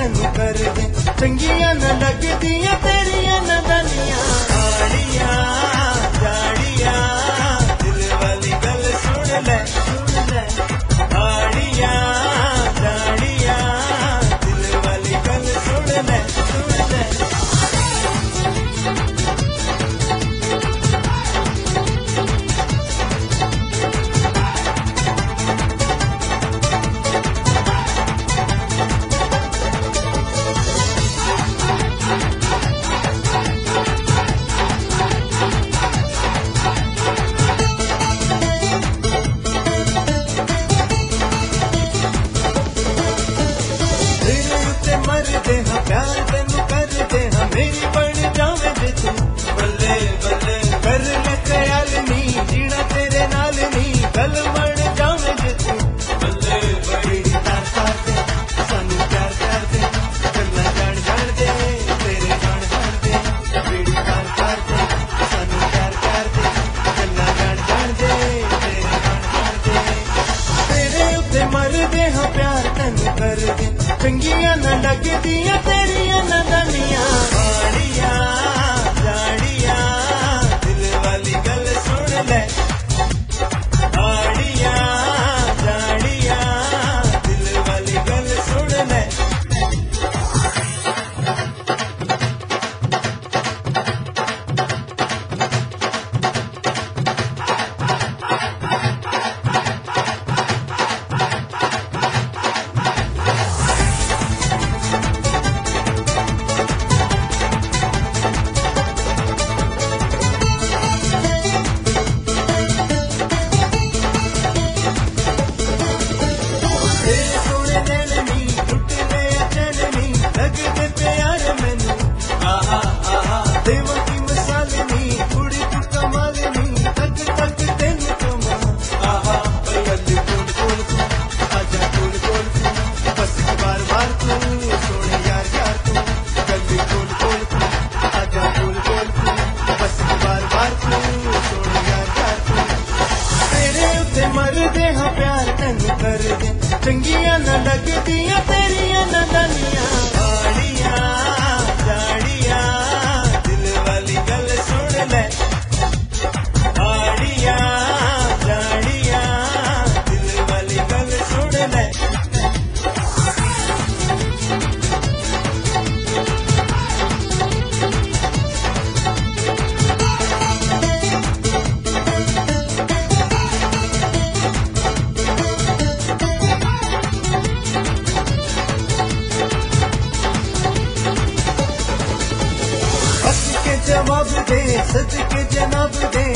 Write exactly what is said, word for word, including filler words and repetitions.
तेनू कर दे चंगियां न लगदियां तेरियां नदानियां आड़ियां जाड़ियां दिल वाली गल सुन ले सुन ले आड़ियां जाड़ियां दिल वाली गल सुन ले सुन ले मरदे हाँ प्यार तेनू करदे हाँ मेरी बन जावे जे तू बल्ले बल्ले कर ले ख्याल नी जीना तेरे नाल नी गल बन जावे जे तू बल्ले बड़ी तार तार दे सानू प्यार कर दे गल्ला जान जान दे तेरे जान जान दे बड़ी तार तार दे सानू प्यार कर दे गल्ला जान जान दे तेरे जान जान दे तेरे उत्ते मरदे हाँ प्यार तेनू कर दे चंगियां न लगदियां तेरियां नदानियां आड़ियां जाड़ियां दिल वाली गल सुन ले आड़ियां जाड़ियां दिल वाली गल सुन ले मरदे हाँ प्यार तेनू कर दे चंगियां न लगदियां तेरियां नदानियां आड़ियां जाड़ियां दिल वाली गल सुन ले आड़ियां जाड़ियां दिल वाली गल सुन ले जवाब दे सच के जनाब दे